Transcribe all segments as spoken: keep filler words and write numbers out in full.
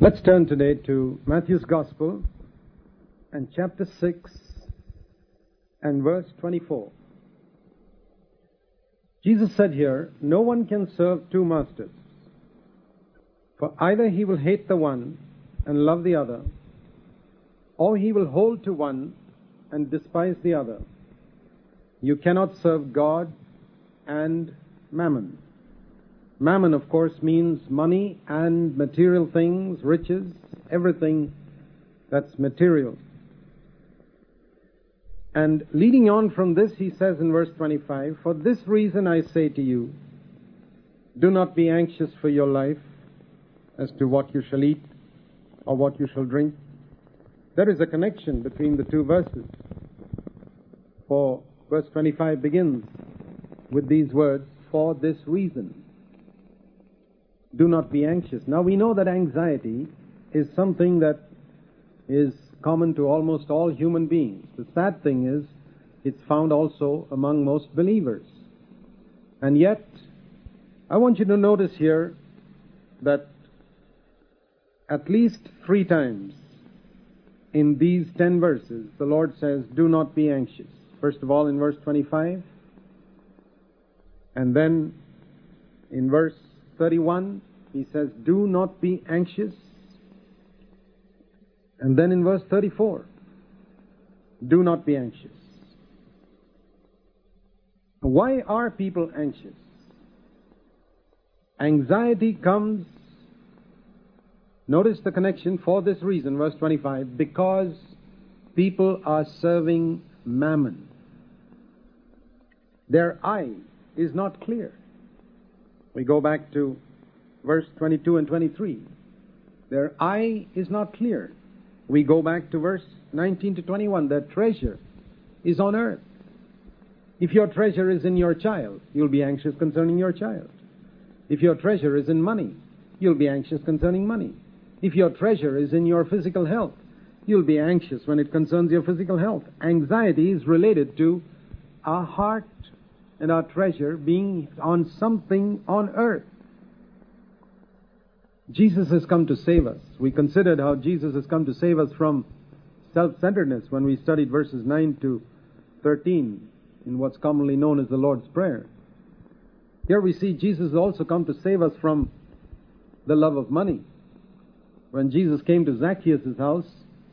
Let's turn today to Matthew's Gospel and chapter six and verse twenty-four. Jesus said here, "No one can serve two masters, for either he will hate the one and love the other, or he will hold to one and despise the other. You cannot serve God and mammon." Mammon, of course, means money and material things, riches, everything that's material. And leading on from this, he says in verse twenty-five, "For this reason I say to you, do not be anxious for your life as to what you shall eat or what you shall drink." There is a connection between the two verses. For verse twenty-five begins with these words, "For this reason. Do not be anxious." Now we know that anxiety is something that is common to almost all human beings. The sad thing is, it's found also among most believers. And yet, I want you to notice here that at least three times in these ten verses, the Lord says, "Do not be anxious." First of all, in verse twenty-five, and then in verse thirty-one, he says, "Do not be anxious." And then in verse thirty-four, "Do not be anxious." Why are people anxious? Anxiety comes, notice the connection, for this reason, verse twenty-five, because people are serving mammon. Their eye is not clear. We go back to verse twenty-two and twenty-three. Their eye is not clear. We go back to verse nineteen to twenty-one. Their treasure is on earth. If your treasure is in your child, you'll be anxious concerning your child. If your treasure is in money, you'll be anxious concerning money. If your treasure is in your physical health, you'll be anxious when it concerns your physical health. Anxiety is related to our heart and our treasure being on something on earth. Jesus has come to save us. We considered how Jesus has come to save us from self-centeredness when we studied verses nine to thirteen in what's commonly known as the Lord's Prayer. Here we see Jesus has also come to save us from the love of money. When Jesus came to Zacchaeus' house,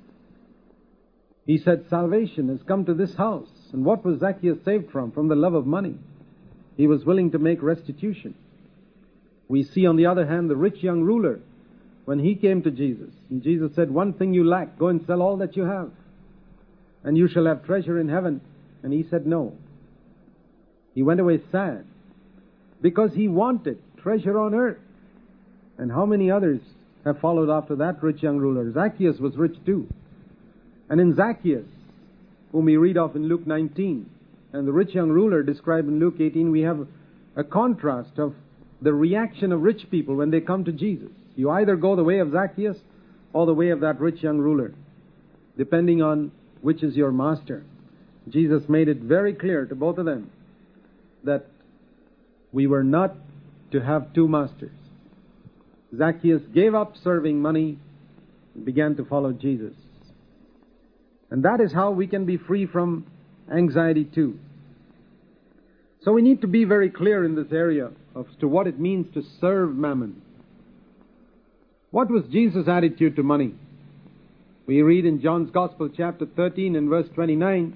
he said, "Salvation has come to this house." And what was Zacchaeus saved from? From the love of money. He was willing to make restitution. We see, on the other hand, the rich young ruler, when he came to Jesus, and Jesus said, "One thing you lack, go and sell all that you have, and you shall have treasure in heaven." And he said no. He went away sad, because he wanted treasure on earth. And how many others have followed after that rich young ruler? Zacchaeus was rich too. And in Zacchaeus, whom we read of in Luke nineteen, and the rich young ruler described in Luke eighteen, we have a contrast of the reaction of rich people when they come to Jesus. You either go the way of Zacchaeus or the way of that rich young ruler, depending on which is your master. Jesus made it very clear to both of them that we were not to have two masters. Zacchaeus gave up serving money and began to follow Jesus. And that is how we can be free from anxiety too. So we need to be very clear in this area as to what it means to serve mammon. What was Jesus' attitude to money? We read in John's Gospel, chapter thirteen and verse twenty-nine,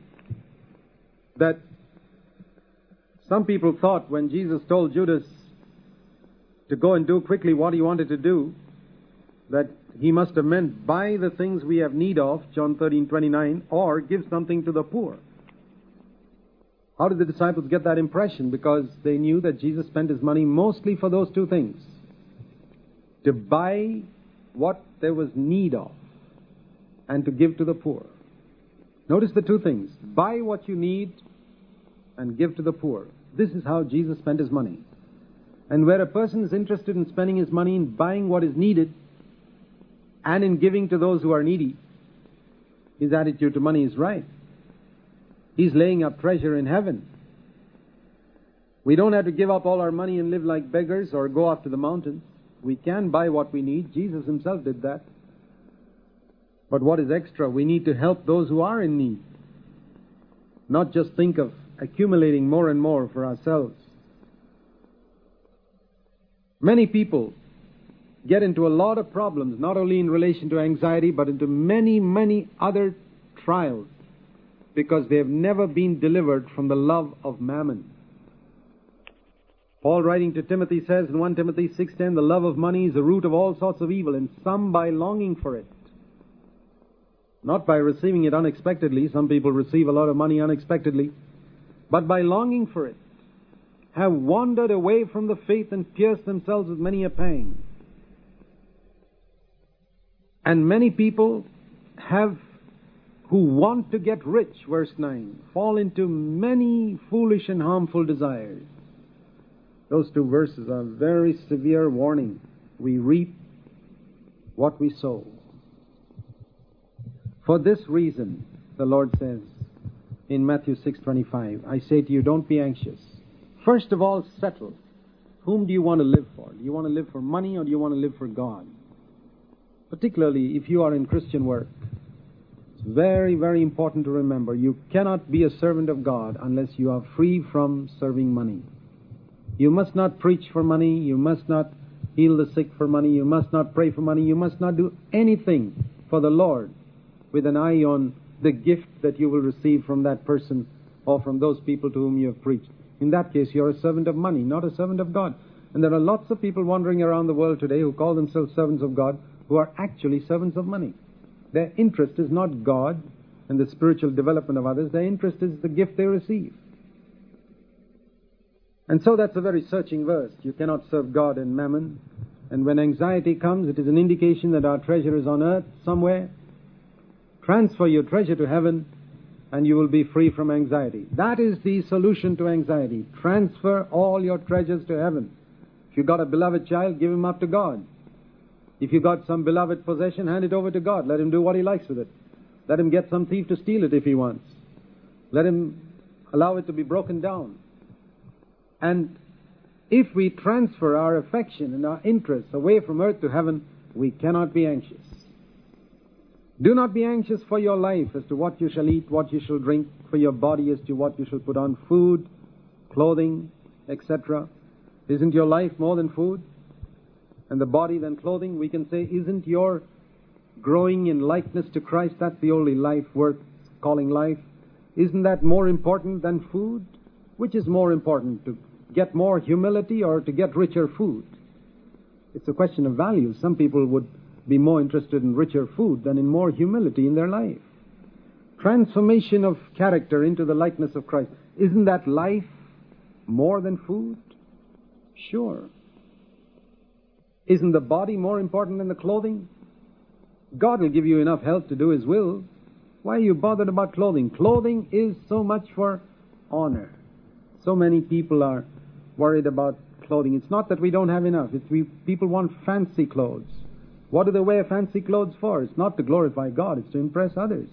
that some people thought when Jesus told Judas to go and do quickly what he wanted to do, that he must have meant buy the things we have need of, John thirteen twenty-nine, or give something to the poor. How did the disciples get that impression? Because they knew that Jesus spent his money mostly for those two things: to buy what there was need of and to give to the poor. Notice the two things: buy what you need and give to the poor. This is how Jesus spent his money. And where a person is interested in spending his money in buying what is needed and in giving to those who are needy, his attitude to money is right. He's laying up treasure in heaven. We don't have to give up all our money and live like beggars or go off to the mountains. We can buy what we need. Jesus himself did that. But what is extra? We need to help those who are in need. Not just think of accumulating more and more for ourselves. Many people get into a lot of problems, not only in relation to anxiety, but into many, many other trials, because they have never been delivered from the love of mammon. Paul, writing to Timothy, says in First Timothy six ten, the love of money is the root of all sorts of evil, and some by longing for it. Not by receiving it unexpectedly. Some people receive a lot of money unexpectedly. But by longing for it, have wandered away from the faith and pierced themselves with many a pang. And many people have, who want to get rich, verse nine, fall into many foolish and harmful desires. Those two verses are very severe warning. We reap what we sow. For this reason, the Lord says in Matthew six twenty-five, I say to you, don't be anxious. First of all, settle. Whom do you want to live for? Do you want to live for money, or do you want to live for God? Particularly if you are in Christian work. It's very, very important to remember, you cannot be a servant of God unless you are free from serving money. You must not preach for money. You must not heal the sick for money. You must not pray for money. You must not do anything for the Lord with an eye on the gift that you will receive from that person or from those people to whom you have preached. In that case, you're a servant of money, not a servant of God. And there are lots of people wandering around the world today who call themselves servants of God, who are actually servants of money. Their interest is not God and the spiritual development of others. Their interest is the gift they receive. And so that's a very searching verse. You cannot serve God and mammon. And when anxiety comes, it is an indication that our treasure is on earth somewhere. Transfer your treasure to heaven, and you will be free from anxiety. That is the solution to anxiety. Transfer all your treasures to heaven. If you got a beloved child, give him up to God. If you got some beloved possession, hand it over to God. Let him do what he likes with it. Let him get some thief to steal it if he wants. Let him allow it to be broken down. And if we transfer our affection and our interests away from earth to heaven, we cannot be anxious. Do not be anxious for your life as to what you shall eat, what you shall drink, for your body as to what you shall put on, food, clothing, et cetera. Isn't your life more than food? And the body than clothing? We can say, isn't your growing in likeness to Christ, that's the only life worth calling life? Isn't that more important than food? Which is more important, to get more humility or to get richer food? It's a question of value. Some people would be more interested in richer food than in more humility in their life. Transformation of character into the likeness of Christ. Isn't that life more than food? Sure. Isn't the body more important than the clothing? God will give you enough health to do His will. Why are you bothered about clothing? Clothing is so much for honor. So many people are worried about clothing. It's not that we don't have enough. It's we people want fancy clothes. What do they wear fancy clothes for? It's not to glorify God. It's to impress others.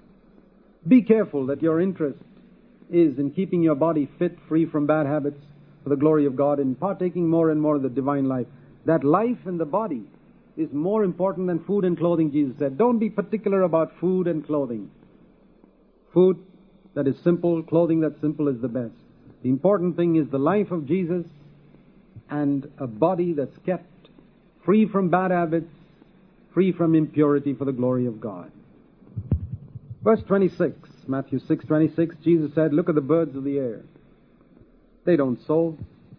Be careful that your interest is in keeping your body fit, free from bad habits, for the glory of God, and partaking more and more of the divine life. That life in the body is more important than food and clothing, Jesus said. Don't be particular about food and clothing. Food that is simple, clothing that's simple is the best. The important thing is the life of Jesus and a body that's kept free from bad habits, free from impurity for the glory of God. Verse twenty-six, Matthew six twenty-six, Jesus said, look at the birds of the air. They don't sow.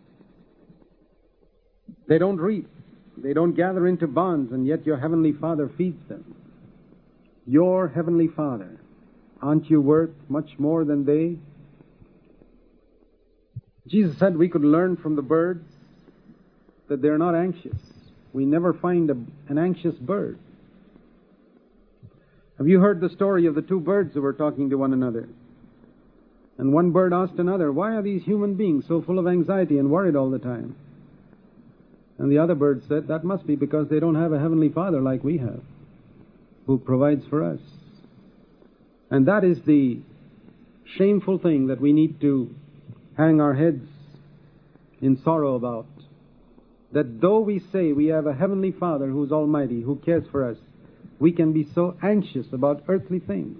They don't reap. They don't gather into barns, and yet your heavenly Father feeds them. Your heavenly Father. Aren't you worth much more than they? Jesus said we could learn from the birds that they're not anxious. We never find a, an anxious bird. Have you heard the story of the two birds who were talking to one another? And one bird asked another, why are these human beings so full of anxiety and worried all the time? And the other bird said, that must be because they don't have a heavenly Father like we have, who provides for us. And that is the shameful thing that we need to hang our heads in sorrow about. that though we say we have a heavenly Father who is almighty, who cares for us, we can be so anxious about earthly things.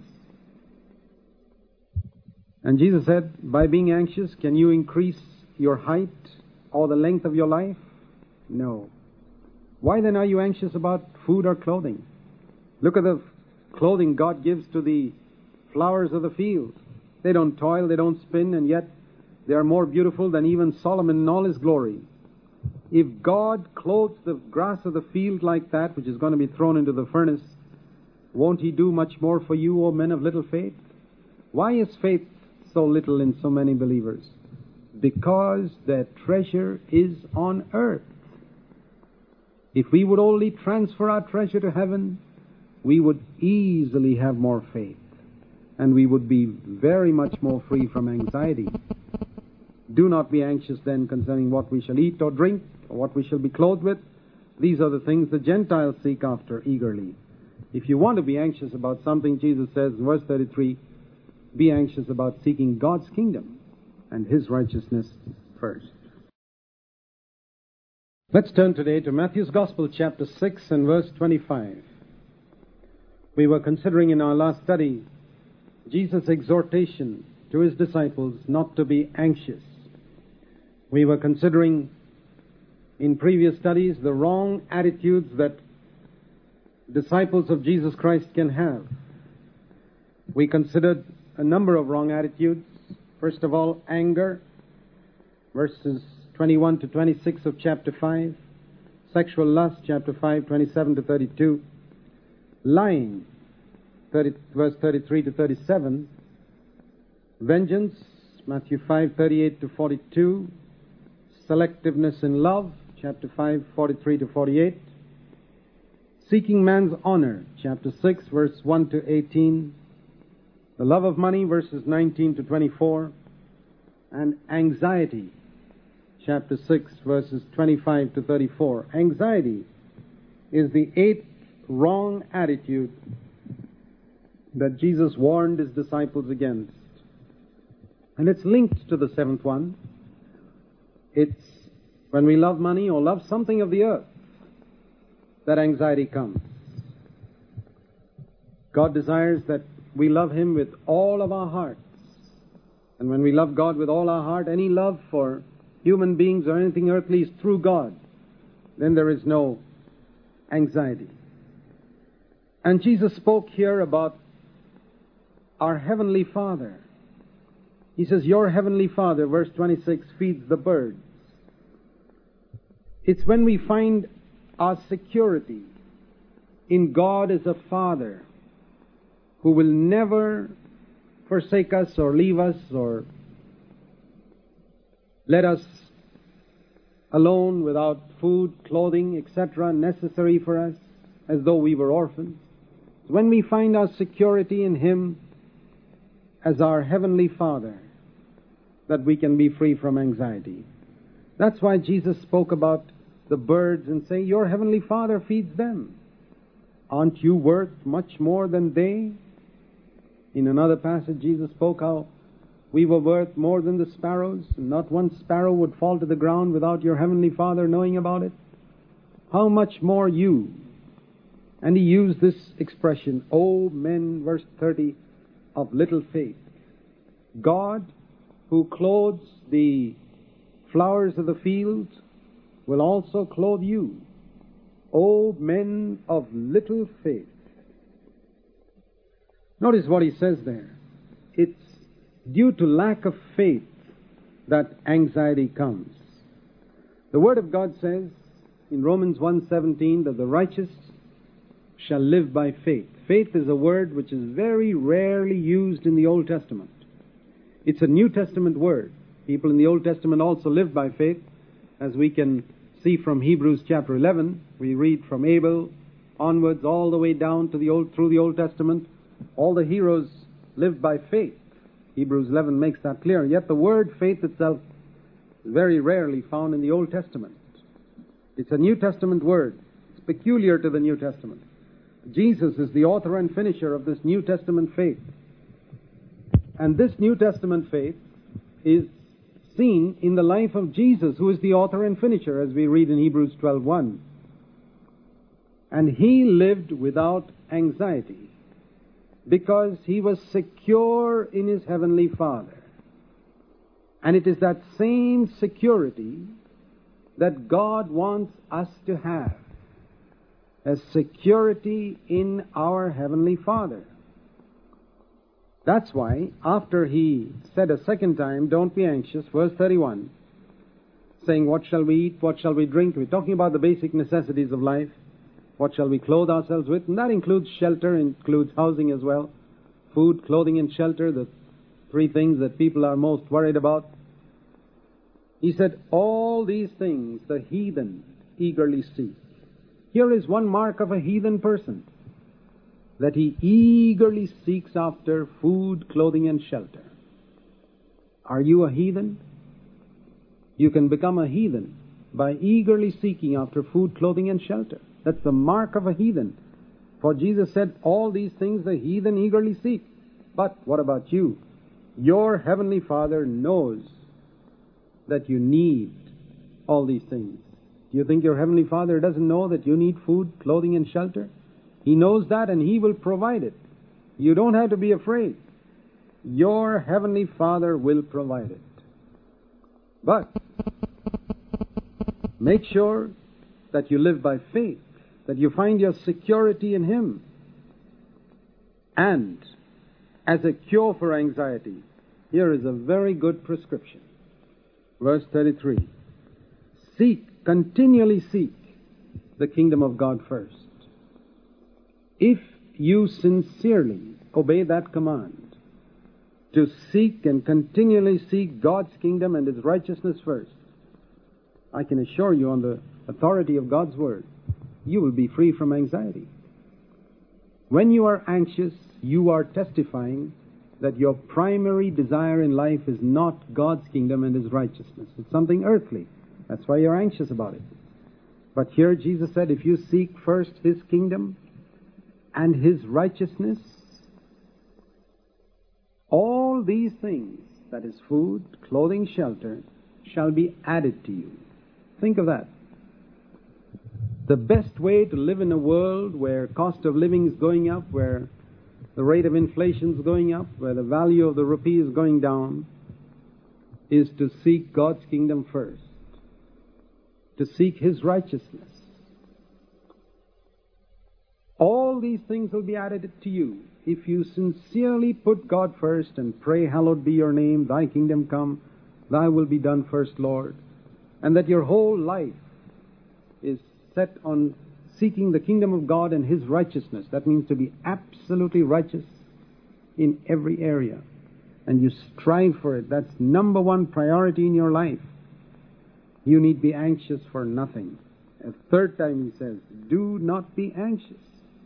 And Jesus said, by being anxious, can you increase your height or the length of your life? No. Why then are you anxious about food or clothing? Look at the clothing God gives to the flowers of the field. They don't toil, they don't spin, and yet they are more beautiful than even Solomon in all his glory. If God clothes the grass of the field like that, which is going to be thrown into the furnace, won't He do much more for you, O men of little faith? Why is faith so little in so many believers? Because their treasure is on earth. If we would only transfer our treasure to heaven, we would easily have more faith, and we would be very much more free from anxiety. Do not be anxious then concerning what we shall eat or drink, or what we shall be clothed with. These are the things the Gentiles seek after eagerly. If you want to be anxious about something, Jesus says in verse thirty-three, be anxious about seeking God's kingdom and His righteousness first. Let's turn today to Matthew's Gospel, chapter six and verse twenty-five. We were considering in our last study Jesus' exhortation to His disciples not to be anxious. We were considering in previous studies the wrong attitudes that disciples of Jesus Christ can have. We considered a number of wrong attitudes. First of all, anger, verses twenty-one to twenty-six of chapter five. Sexual lust, chapter five, twenty-seven to thirty-two. Lying, thirty, verse thirty-three to thirty-seven. Vengeance, Matthew five, thirty-eight to forty-two. Selectiveness in love, chapter five, forty-three to forty-eight. Seeking man's honor, chapter six, verse one to eighteen. The love of money, verses nineteen to twenty-four. And anxiety, chapter six, verses twenty-five to thirty-four. Anxiety is the eighth wrong attitude that Jesus warned His disciples against. And it's linked to the seventh one. It's when we love money or love something of the earth that anxiety comes. God desires that we love Him with all of our hearts. And when we love God with all our heart, any love for human beings or anything earthly is through God, then there is no anxiety. And Jesus spoke here about our Heavenly Father. He says, your Heavenly Father, verse twenty-six, feeds the birds. It's when we find our security in God as a Father who will never forsake us or leave us or let us alone without food, clothing, et cetera, necessary for us, as though we were orphans. When we find our security in Him as our Heavenly Father, that we can be free from anxiety. That's why Jesus spoke about the birds and say, your Heavenly Father feeds them. Aren't you worth much more than they? In another passage, Jesus spoke how we were worth more than the sparrows, and not one sparrow would fall to the ground without your Heavenly Father knowing about it. How much more you? And He used this expression, O men, verse thirty, of little faith. God, who clothes the flowers of the field, will also clothe you. O men of little faith. Notice what He says there. It's due to lack of faith that anxiety comes. The Word of God says in Romans one seventeen that the righteous shall live by faith. Faith is a word which is very rarely used in the Old Testament. It's a New Testament word. People in the Old Testament also lived by faith, as we can see from Hebrews chapter eleven. We read from Abel onwards all the way down to the old through the Old Testament. All the heroes lived by faith. Hebrews eleven makes that clear. Yet the word faith itself is very rarely found in the Old Testament. It's a New Testament word. It's peculiar to the New Testament. Jesus is the author and finisher of this New Testament faith. And this New Testament faith is seen in the life of Jesus, who is the author and finisher, as we read in Hebrews twelve one. And he lived without anxiety, because he was secure in his heavenly Father. And it is that same security that God wants us to have, as security in our heavenly Father. That's why, after he said a second time, don't be anxious, verse thirty-one, saying, what shall we eat, what shall we drink? We're talking about the basic necessities of life. What shall we clothe ourselves with? And that includes shelter, includes housing as well. Food, clothing, and shelter, the three things that people are most worried about. He said, all these things the heathen eagerly seek. Here is one mark of a heathen person, that he eagerly seeks after food, clothing, and shelter. Are you a heathen? You can become a heathen by eagerly seeking after food, clothing, and shelter. That's the mark of a heathen. For Jesus said, all these things the heathen eagerly seek. But what about you? Your heavenly Father knows that you need all these things. Do you think your heavenly Father doesn't know that you need food, clothing, and shelter? He knows that, and he will provide it. You don't have to be afraid. Your heavenly Father will provide it. But make sure that you live by faith, that you find your security in him. And as a cure for anxiety, here is a very good prescription. Verse thirty-three. Seek, continually seek the kingdom of God first. If you sincerely obey that command, to seek and continually seek God's kingdom and his righteousness first, I can assure you, on the authority of God's word, you will be free from anxiety. When you are anxious, you are testifying that your primary desire in life is not God's kingdom and his righteousness. It's something earthly. That's why you're anxious about it. But here Jesus said, if you seek first his kingdom and his righteousness, all these things, that is food, clothing, shelter, shall be added to you. Think of that. The best way to live in a world where cost of living is going up, where the rate of inflation is going up, where the value of the rupee is going down, is to seek God's kingdom first, to seek his righteousness. All these things will be added to you if you sincerely put God first and pray, hallowed be your name, thy kingdom come, thy will be done first, Lord, and that your whole life is set on seeking the kingdom of God and his righteousness. That means to be absolutely righteous in every area, and you strive for it. That's number one priority in your life. You need be anxious for nothing. A third time he says, do not be anxious.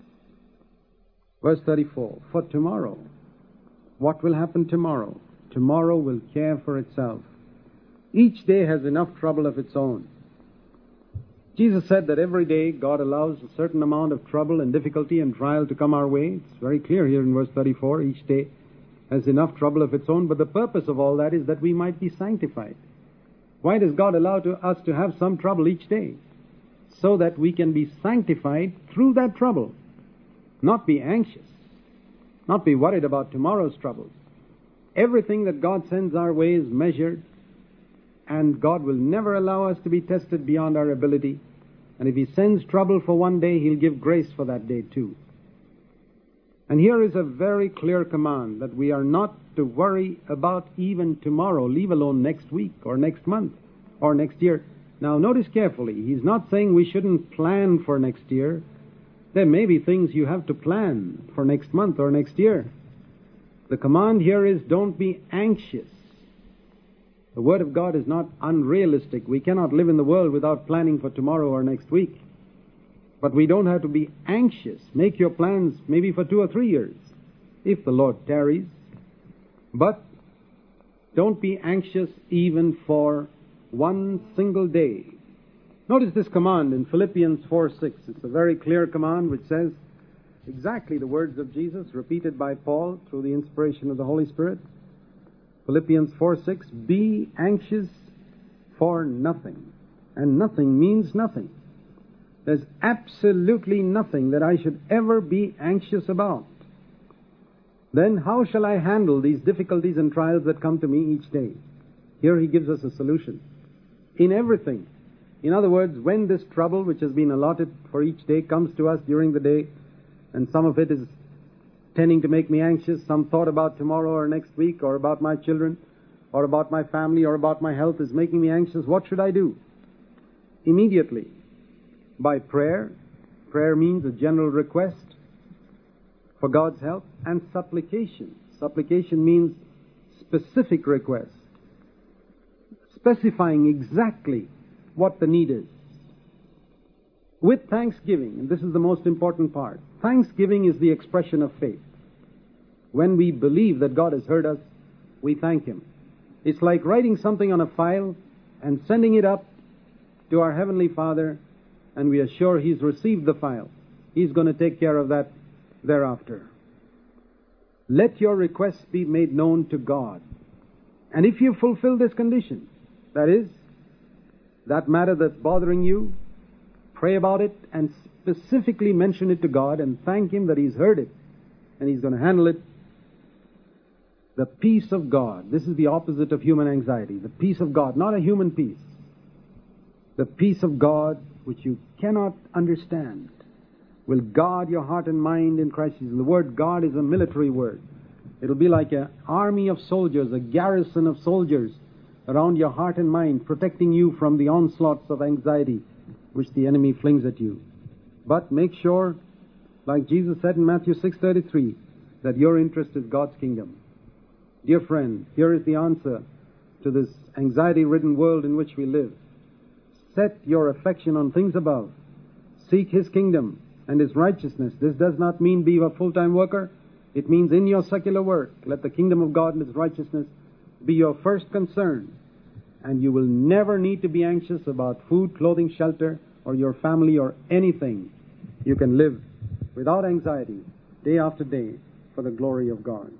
Verse thirty-four, for tomorrow, what will happen tomorrow? Tomorrow will care for itself. Each day has enough trouble of its own. Jesus said that every day God allows a certain amount of trouble and difficulty and trial to come our way. It's very clear here in verse thirty-four. Each day has enough trouble of its own, but the purpose of all that is that we might be sanctified. Why does God allow to us to have some trouble each day? So that we can be sanctified through that trouble. Not be anxious. Not be worried about tomorrow's troubles. Everything that God sends our way is measured, and God will never allow us to be tested beyond our ability. And if he sends trouble for one day, he'll give grace for that day too. And here is a very clear command that we are not to worry about even tomorrow, leave alone next week or next month or next year. Now notice carefully, he's not saying we shouldn't plan for next year. There may be things you have to plan for next month or next year. The command here is don't be anxious. The Word of God is not unrealistic. We cannot live in the world without planning for tomorrow or next week. But we don't have to be anxious. Make your plans maybe for two or three years, if the Lord tarries. But don't be anxious even for one single day. Notice this command in Philippians four six. It's a very clear command which says exactly the words of Jesus repeated by Paul through the inspiration of the Holy Spirit. Philippians four six, be anxious for nothing. And nothing means nothing. There's absolutely nothing that I should ever be anxious about. Then how shall I handle these difficulties and trials that come to me each day? Here he gives us a solution. In everything. In other words, when this trouble which has been allotted for each day comes to us during the day, and some of it is tending to make me anxious, some thought about tomorrow or next week, or about my children, or about my family, or about my health is making me anxious, what should I do? Immediately, by prayer. Prayer means a general request for God's help, and supplication. Supplication means specific request, specifying exactly what the need is. With thanksgiving, and this is the most important part, thanksgiving is the expression of faith. When we believe that God has heard us, we thank Him. It's like writing something on a file and sending it up to our Heavenly Father, and we are sure He's received the file. He's going to take care of that thereafter. Let your requests be made known to God. And if you fulfill this condition, that is, that matter that's bothering you, pray about it and specifically mention it to God and thank Him that He's heard it and He's going to handle it. The peace of God. This is the opposite of human anxiety. The peace of God, not a human peace. The peace of God which you cannot understand will guard your heart and mind in Christ Jesus. The word God is a military word. It'll be like an army of soldiers, a garrison of soldiers around your heart and mind, protecting you from the onslaughts of anxiety which the enemy flings at you. But make sure, like Jesus said in Matthew six thirty-three, that your interest is God's kingdom. Dear friend, here is the answer to this anxiety-ridden world in which we live. Set your affection on things above. Seek His kingdom and His righteousness. This does not mean be a full-time worker. It means in your secular work, let the kingdom of God and His righteousness be your first concern. And you will never need to be anxious about food, clothing, shelter, or your family or anything. You can live without anxiety day after day for the glory of God.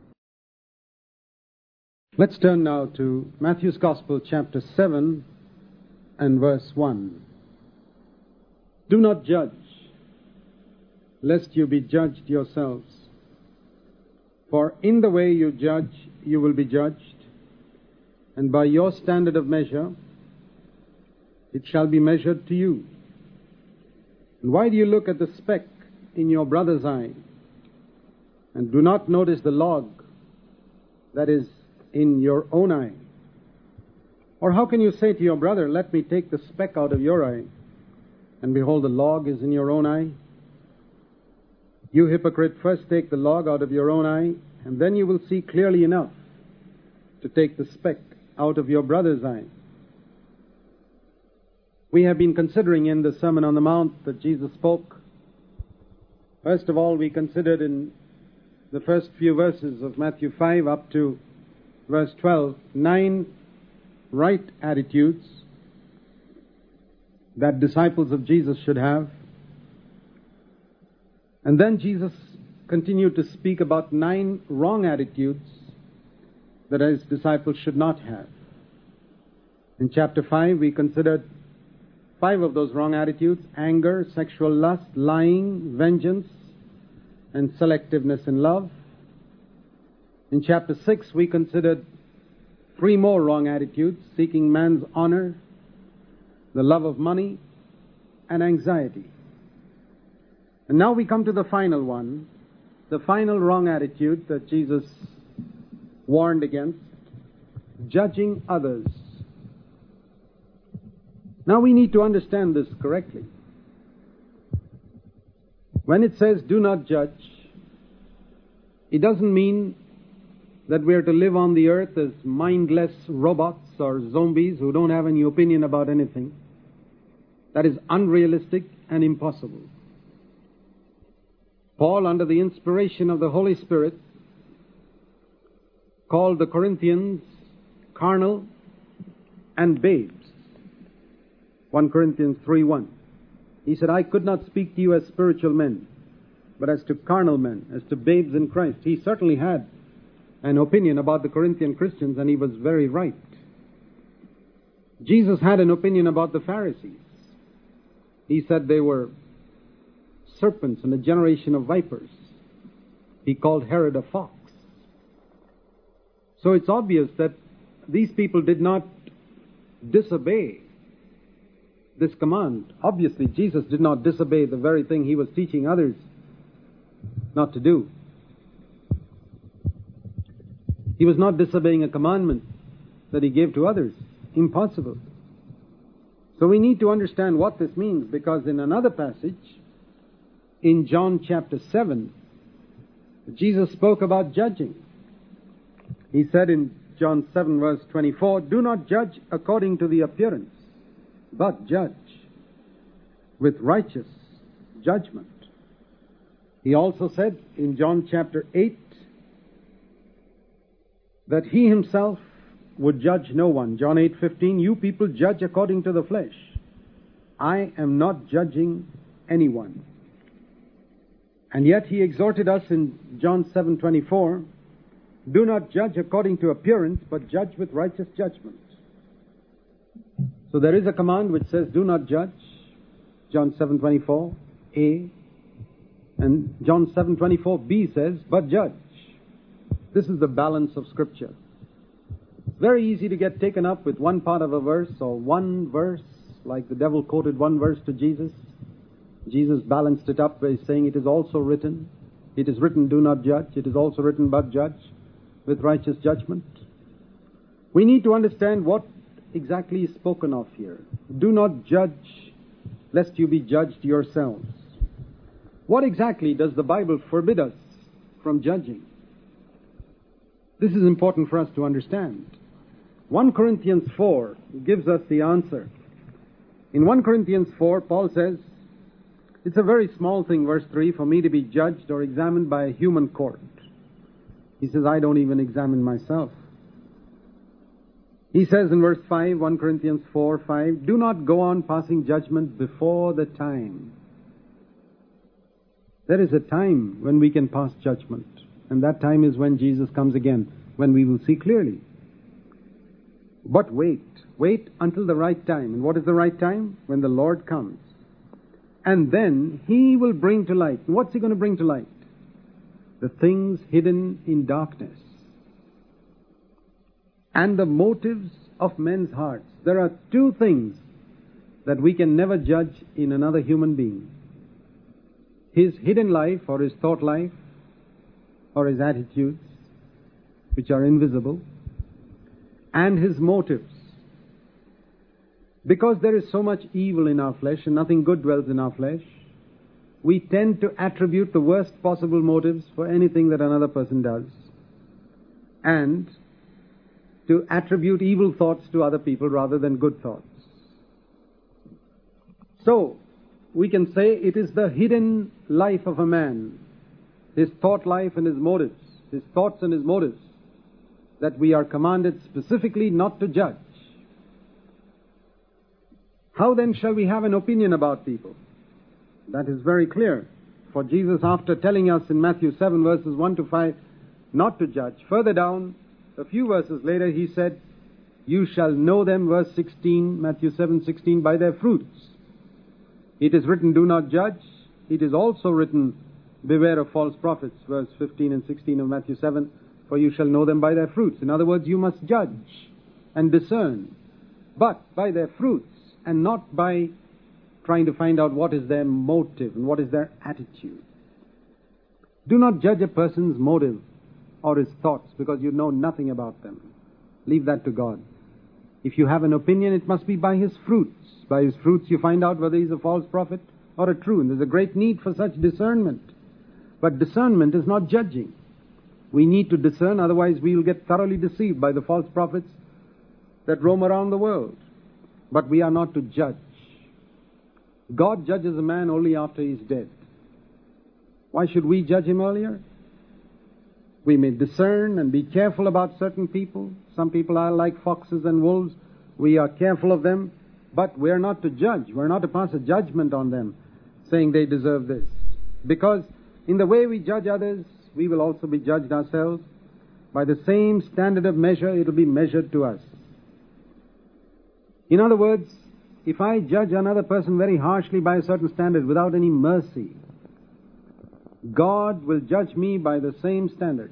Let's turn now to Matthew's Gospel, chapter seven and verse one. Do not judge, lest you be judged yourselves. For in the way you judge, you will be judged, and by your standard of measure, it shall be measured to you. And why do you look at the speck in your brother's eye, and do not notice the log that is in your own eye? Or how can you say to your brother, let me take the speck out of your eye, and behold, the log is in your own eye? You hypocrite, first take the log out of your own eye, and then you will see clearly enough to take the speck out of your brother's eye. We have been considering in the Sermon on the Mount that Jesus spoke. First of all, we considered in the first few verses of Matthew five up to verse twelve, nine right attitudes that disciples of Jesus should have. And then Jesus continued to speak about nine wrong attitudes that His disciples should not have. In chapter five, we considered five of those wrong attitudes: anger, sexual lust, lying, vengeance, and selectiveness in love. In chapter six, we considered three more wrong attitudes: seeking man's honor, the love of money, and anxiety. And now we come to the final one, the final wrong attitude that Jesus warned against: judging others. Now we need to understand this correctly. When it says do not judge, it doesn't mean that we are to live on the earth as mindless robots or zombies who don't have any opinion about anything. That is unrealistic and impossible. Paul, under the inspiration of the Holy Spirit, called the Corinthians carnal and babes. First Corinthians three one. He said, I could not speak to you as spiritual men, but as to carnal men, as to babes in Christ. He certainly had an opinion about the Corinthian Christians, and he was very right. Jesus had an opinion about the Pharisees. He said they were serpents and a generation of vipers. He called Herod a fox. So it's obvious that these people did not disobey this command. Obviously, Jesus did not disobey the very thing he was teaching others not to do. He was not disobeying a commandment that he gave to others. Impossible. So we need to understand what this means, because in another passage, in John chapter seven, Jesus spoke about judging. He said in John seven verse twenty-four, "Do not judge according to the appearance, but judge with righteous judgment." He also said in John chapter eight that he himself would judge no one. John eight fifteen, "You people judge according to the flesh. I am not judging anyone." And yet he exhorted us in John seven twenty-four, "Do not judge according to appearance, but judge with righteous judgment." So there is a command which says, "Do not judge," John seven twenty-four, A. And John seven twenty-four, B says, "But judge." This is the balance of Scripture. It's very easy to get taken up with one part of a verse or one verse, like the devil quoted one verse to Jesus. Jesus balanced it up by saying, "It is also written, it is written, do not judge. It is also written, but judge with righteous judgment." We need to understand what exactly is spoken of here. Do not judge, lest you be judged yourselves. What exactly does the Bible forbid us from judging? This is important for us to understand. First Corinthians four gives us the answer. In First Corinthians four, Paul says, it's a very small thing, verse three, for me to be judged or examined by a human court. He says, I don't even examine myself. He says in verse five, First Corinthians four, five, "Do not go on passing judgment before the time." There is a time when we can pass judgment, and that time is when Jesus comes again, when we will see clearly. But wait, wait until the right time. And what is the right time? When the Lord comes. And then He will bring to light. And what's He going to bring to light? The things hidden in darkness and the motives of men's hearts. There are two things that we can never judge in another human being: his hidden life, or his thought life, or his attitudes, which are invisible, and his motives. Because there is so much evil in our flesh and nothing good dwells in our flesh, we tend to attribute the worst possible motives for anything that another person does, and to attribute evil thoughts to other people rather than good thoughts. So, we can say it is the hidden life of a man, his thought life and his motives, his thoughts and his motives, that we are commanded specifically not to judge. How then shall we have an opinion about people? That is very clear. For Jesus, after telling us in Matthew seven verses one to five not to judge, further down, a few verses later, He said, "You shall know them," verse sixteen, Matthew seven sixteen, "by their fruits. It is written, do not judge. It is also written, beware of false prophets," verse fifteen and sixteen of Matthew seven, "for you shall know them by their fruits." In other words, you must judge and discern, but by their fruits, and not by trying to find out what is their motive and what is their attitude. Do not judge a person's motive or his thoughts, because you know nothing about them. Leave that to God. If you have an opinion, it must be by his fruits. By his fruits you find out whether he's a false prophet or a true. And there's a great need for such discernment. But discernment is not judging. We need to discern, otherwise we will get thoroughly deceived by the false prophets that roam around the world. But we are not to judge. God judges a man only after he's dead. Why should we judge him earlier? We may discern and be careful about certain people. Some people are like foxes and wolves. We are careful of them, but we are not to judge. We are not to pass a judgment on them, saying they deserve this. Because in the way we judge others, we will also be judged ourselves by the same standard of measure, it will be measured to us. In other words, if I judge another person very harshly by a certain standard without any mercy, God will judge me by the same standard.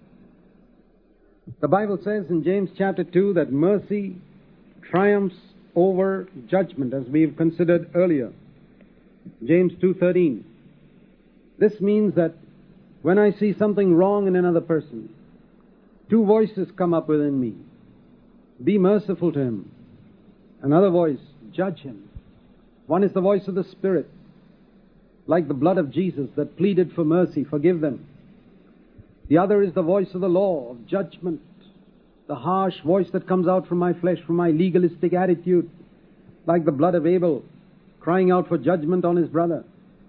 The Bible says in James chapter two that mercy triumphs over judgment, as we've considered earlier. James two thirteen. This means that when I see something wrong in another person, two voices come up within me. Be merciful to him. Another voice, judge him. One is the voice of the Spirit, like the blood of Jesus that pleaded for mercy, forgive them. The other is the voice of the law, of judgment, the harsh voice that comes out from my flesh, from my legalistic attitude, like the blood of Abel, crying out for judgment on his brother.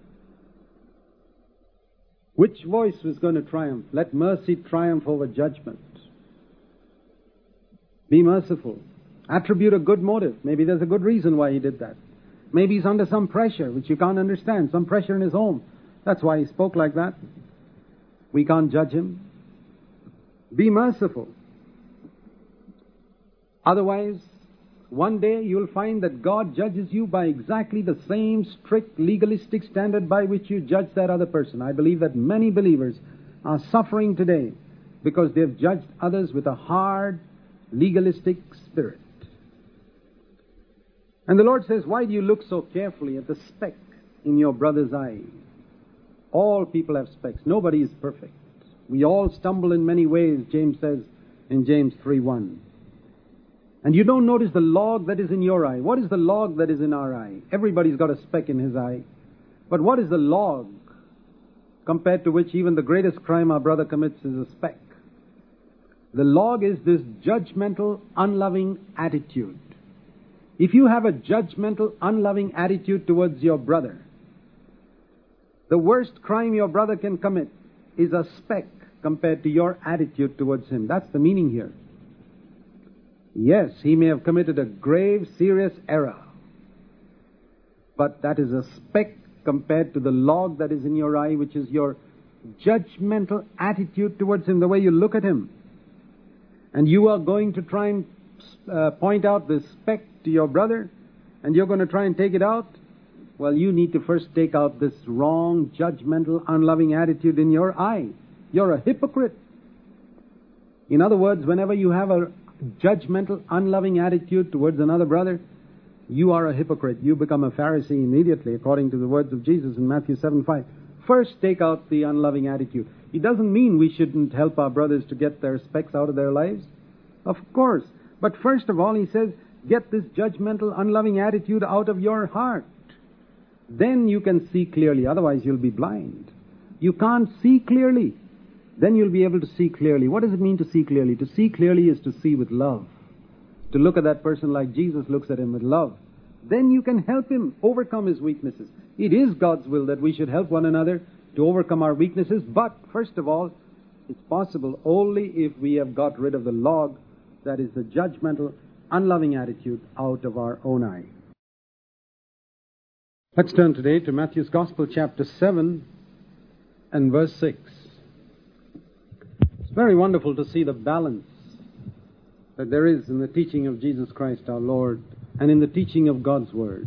Which voice was going to triumph? Let mercy triumph over judgment. Be merciful. Attribute a good motive. Maybe there's a good reason why he did that. Maybe he's under some pressure which you can't understand, some pressure in his home. That's why he spoke like that. We can't judge him. Be merciful. Otherwise, one day you'll find that God judges you by exactly the same strict legalistic standard by which you judge that other person. I believe that many believers are suffering today because they've judged others with a hard, legalistic spirit. And the Lord says, why do you look so carefully at the speck in your brother's eye? All people have specks. Nobody is perfect. We all stumble in many ways, James says in James three one. And you don't notice the log that is in your eye. What is the log that is in our eye? Everybody's got a speck in his eye. But what is the log compared to which even the greatest crime our brother commits is a speck? The log is this judgmental, unloving attitude. If you have a judgmental, unloving attitude towards your brother, the worst crime your brother can commit is a speck compared to your attitude towards him. That's the meaning here. Yes, he may have committed a grave, serious error, but that is a speck compared to the log that is in your eye, which is your judgmental attitude towards him, the way you look at him. And you are going to try and uh, point out this speck to your brother, and you're going to try and take it out. Well, you need to first take out this wrong, judgmental, unloving attitude in your eye. You're a hypocrite. In other words, whenever you have a judgmental, unloving attitude towards another brother, you are a hypocrite. You become a Pharisee immediately, according to the words of Jesus in Matthew seven five. First, take out the unloving attitude. It doesn't mean we shouldn't help our brothers to get their specks out of their lives. Of course. But first of all, he says, get this judgmental, unloving attitude out of your heart. Then you can see clearly. Otherwise, you'll be blind. You can't see clearly. Then you'll be able to see clearly. What does it mean to see clearly? To see clearly is to see with love. To look at that person like Jesus looks at him with love. Then you can help him overcome his weaknesses. It is God's will that we should help one another to overcome our weaknesses. But, first of all, it's possible only if we have got rid of the log, that is the judgmental, unloving attitude, out of our own eye. Let's turn today to Matthew's Gospel, chapter seven and verse six. It's very wonderful to see the balance that there is in the teaching of Jesus Christ our Lord and in the teaching of God's Word.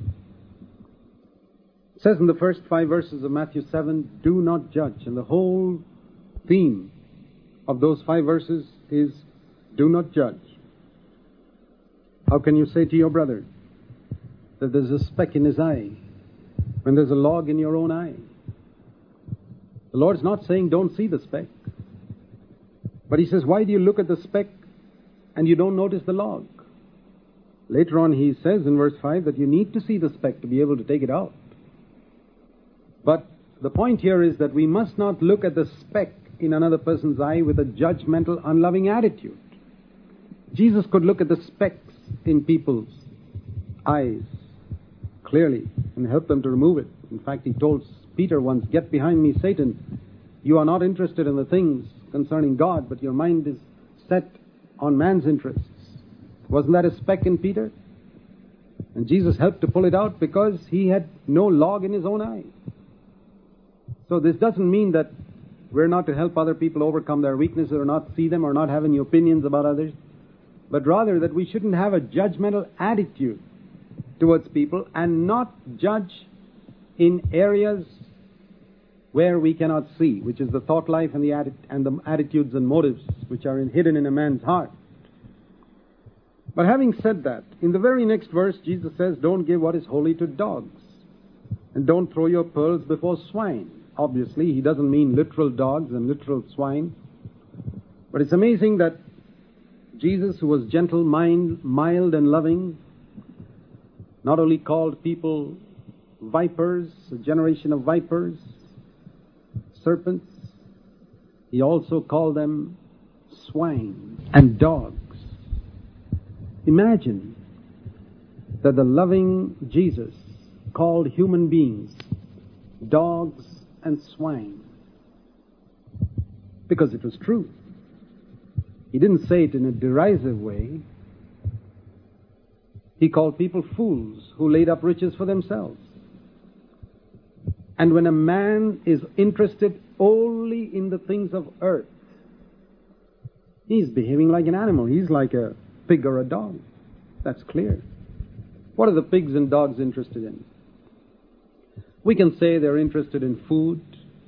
It says in the first five verses of Matthew seven, do not judge. And the whole theme of those five verses is, do not judge. How can you say to your brother that there's a speck in his eye when there's a log in your own eye? The Lord's not saying don't see the speck. But he says, why do you look at the speck and you don't notice the log? Later on he says in verse five that you need to see the speck to be able to take it out. But the point here is that we must not look at the speck in another person's eye with a judgmental, unloving attitude. Jesus could look at the specks in people's eyes clearly and help them to remove it. In fact, he told Peter once, get behind me, Satan. You are not interested in the things concerning God, but your mind is set on man's interests. Wasn't that a speck in Peter? And Jesus helped to pull it out because he had no log in his own eye. So this doesn't mean that We're not to help other people overcome their weaknesses or not see them or not have any opinions about others, but rather that we shouldn't have a judgmental attitude towards people and not judge in areas where we cannot see, which is the thought life and the, atti- and the attitudes and motives which are in, hidden in a man's heart. But having said that, in the very next verse, Jesus says, don't give what is holy to dogs, and don't throw your pearls before swine. Obviously, he doesn't mean literal dogs and literal swine. But it's amazing that Jesus, who was gentle, mild, mild and loving, not only called people vipers, a generation of vipers, serpents, he also called them swine and dogs. Imagine that the loving Jesus called human beings dogs and swine, because it was true. He didn't say it in a derisive way. He called people fools who laid up riches for themselves. And when a man is interested only in the things of earth, he's behaving like an animal. He's like a pig or a dog. That's clear. What are the pigs and dogs interested in? We can say they're interested in food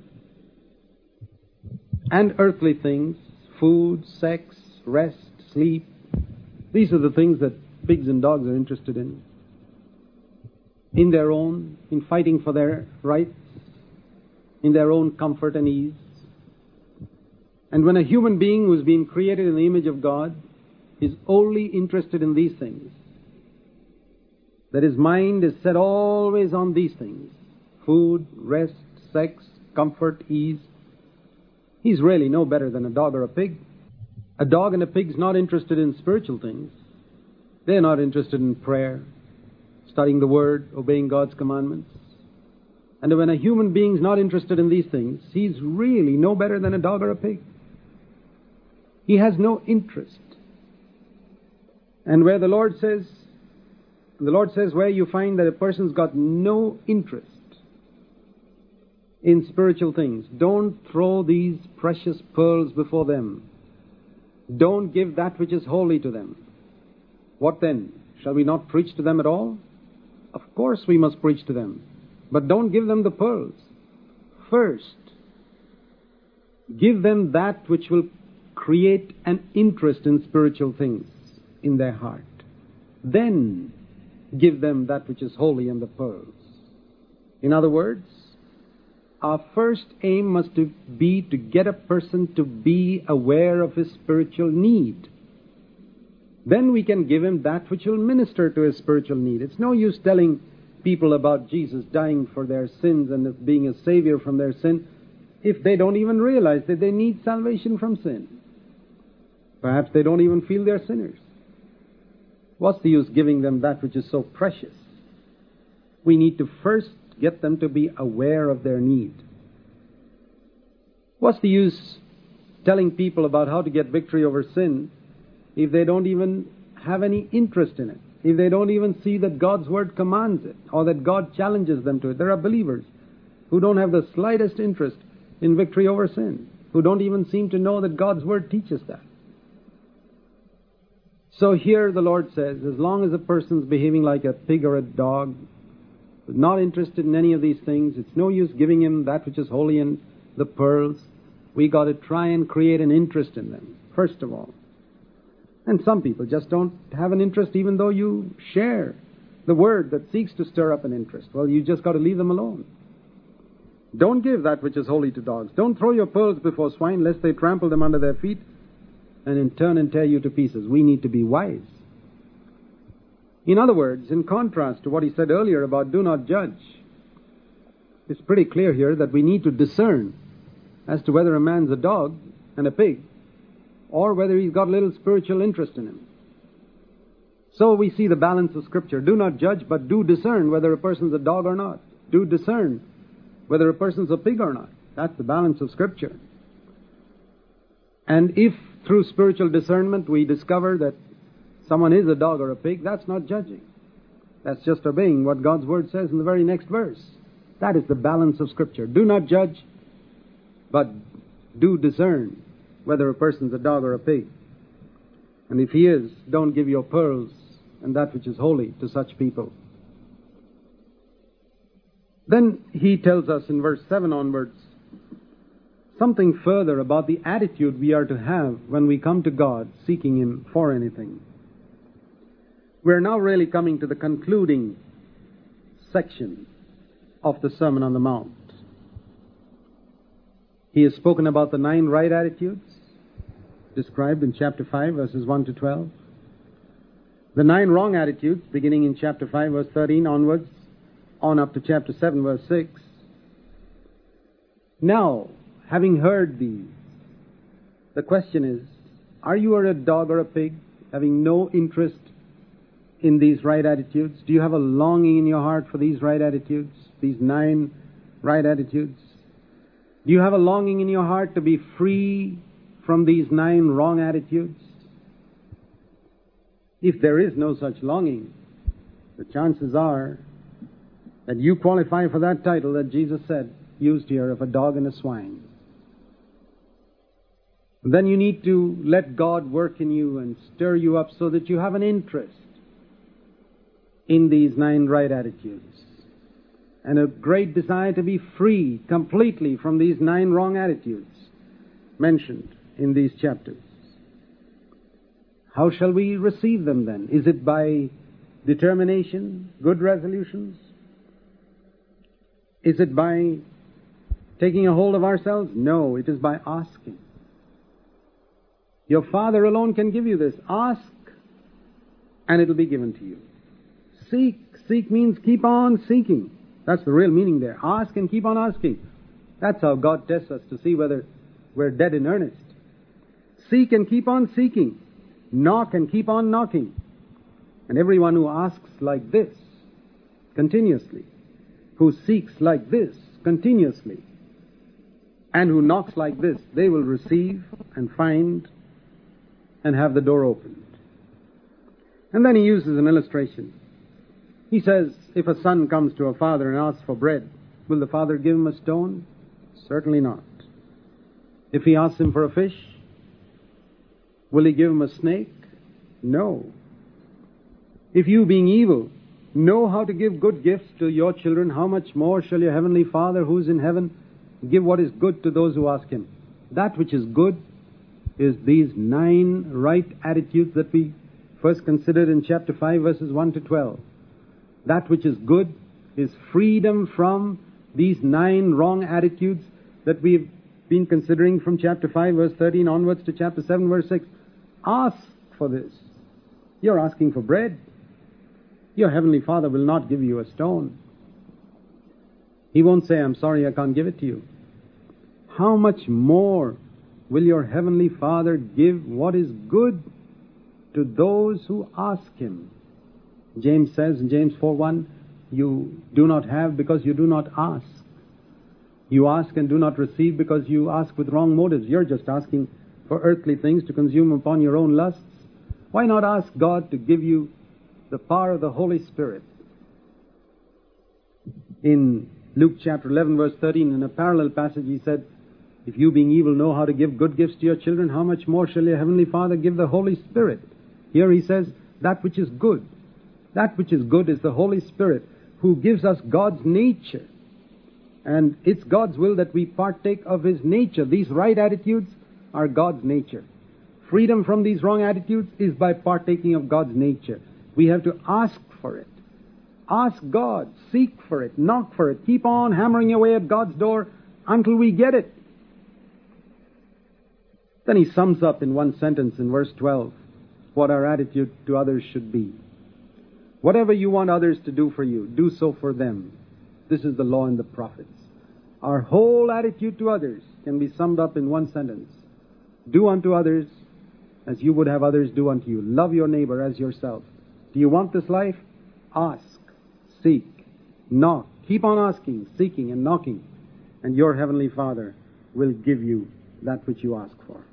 and earthly things, food, sex, rest, sleep. These are the things that pigs and dogs are interested in. In their own, in fighting for their rights, in their own comfort and ease. And when a human being who's been created in the image of God is only interested in these things, that his mind is set always on these things, food, rest, sex, comfort, ease, he's really no better than a dog or a pig. A dog and a pig's not interested in spiritual things. They're not interested in prayer, studying the Word, obeying God's commandments. And when a human being's not interested in these things, he's really no better than a dog or a pig. He has no interest. And where the Lord says, the Lord says where you find that a person's got no interest in spiritual things, don't throw these precious pearls before them. Don't give that which is holy to them. What then? Shall we not preach to them at all? Of course we must preach to them. But don't give them the pearls. First, give them that which will create an interest in spiritual things in their heart. Then give them that which is holy and the pearls. In other words, our first aim must to be to get a person to be aware of his spiritual need. Then we can give him that which will minister to his spiritual need. It's no use telling people about Jesus dying for their sins and being a savior from their sin if they don't even realize that they need salvation from sin. Perhaps they don't even feel they're sinners. What's the use giving them that which is so precious? We need to first get them to be aware of their need. What's the use telling people about how to get victory over sin if they don't even have any interest in it? If they don't even see that God's Word commands it or that God challenges them to it? There are believers who don't have the slightest interest in victory over sin, who don't even seem to know that God's Word teaches that. So here the Lord says, as long as a person's behaving like a pig or a dog, not interested in any of these things, it's no use giving him that which is holy and the pearls. We got to try and create an interest in them, first of all. And some people just don't have an interest even though you share the Word that seeks to stir up an interest. Well, you just got to leave them alone. Don't give that which is holy to dogs. Don't throw your pearls before swine, lest they trample them under their feet and in turn and tear you to pieces. We need to be wise. In other words, in contrast to what he said earlier about do not judge, it's pretty clear here that we need to discern as to whether a man's a dog and a pig or whether he's got a little spiritual interest in him. So we see the balance of Scripture. Do not judge, but do discern whether a person's a dog or not. Do discern whether a person's a pig or not. That's the balance of Scripture. And if through spiritual discernment we discover that someone is a dog or a pig, that's not judging. That's just obeying what God's Word says in the very next verse. That is the balance of Scripture. Do not judge, but do discern whether a person's a dog or a pig. And if he is, don't give your pearls and that which is holy to such people. Then he tells us in verse seven onwards something further about the attitude we are to have when we come to God seeking Him for anything. We're now really coming to the concluding section of the Sermon on the Mount. He has spoken about the nine right attitudes described in chapter five, verses one to twelve. The nine wrong attitudes, beginning in chapter five, verse thirteen onwards, on up to chapter seven, verse six. Now, having heard these, the question is, are you a dog or a pig, having no interest in these right attitudes? Do you have a longing in your heart for these right attitudes, these nine right attitudes? Do you have a longing in your heart to be free from these nine wrong attitudes? If there is no such longing, the chances are that you qualify for that title that Jesus said, used here, of a dog and a swine. Then you need to let God work in you and stir you up so that you have an interest in these nine right attitudes and a great desire to be free completely from these nine wrong attitudes mentioned in these chapters. How shall we receive them then? Is it by determination, good resolutions? Is it by taking a hold of ourselves? No, it is by asking. Your Father alone can give you this. Ask, and it'll be given to you. Seek. Seek means keep on seeking. That's the real meaning there. Ask and keep on asking. That's how God tests us to see whether we're dead in earnest. Seek and keep on seeking. Knock and keep on knocking. And everyone who asks like this continuously, who seeks like this continuously, and who knocks like this, they will receive and find and have the door opened. And then he uses an illustration. He says, if a son comes to a father and asks for bread, will the father give him a stone? Certainly not. If he asks him for a fish, will he give him a snake? No. If you, being evil, know how to give good gifts to your children, how much more shall your heavenly Father who is in heaven give what is good to those who ask Him? That which is good is these nine right attitudes that we first considered in chapter five, verses one to twelve. That which is good is freedom from these nine wrong attitudes that we've been considering from chapter five, verse thirteen onwards to chapter seven, verse six. Ask for this. You're asking for bread. Your heavenly Father will not give you a stone. He won't say, I'm sorry, I can't give it to you. How much more will your heavenly Father give what is good to those who ask Him? James says in James four one, you do not have because you do not ask. You ask and do not receive because you ask with wrong motives. You're just asking for earthly things to consume upon your own lusts. Why not ask God to give you the power of the Holy Spirit? In Luke chapter eleven, verse thirteen, in a parallel passage, he said, if you being evil know how to give good gifts to your children, how much more shall your heavenly Father give the Holy Spirit? Here he says, that which is good. That which is good is the Holy Spirit, who gives us God's nature. And it's God's will that we partake of His nature. These right attitudes are God's nature. Freedom from these wrong attitudes is by partaking of God's nature. We have to ask for it. Ask God. Seek for it. Knock for it. Keep on hammering away at God's door until we get it. Then he sums up in one sentence in verse twelve what our attitude to others should be. Whatever you want others to do for you, do so for them. This is the law and the prophets. Our whole attitude to others can be summed up in one sentence. Do unto others as you would have others do unto you. Love your neighbor as yourself. Do you want this life? Ask, seek, knock. Keep on asking, seeking, and knocking, and your heavenly Father will give you that which you ask for.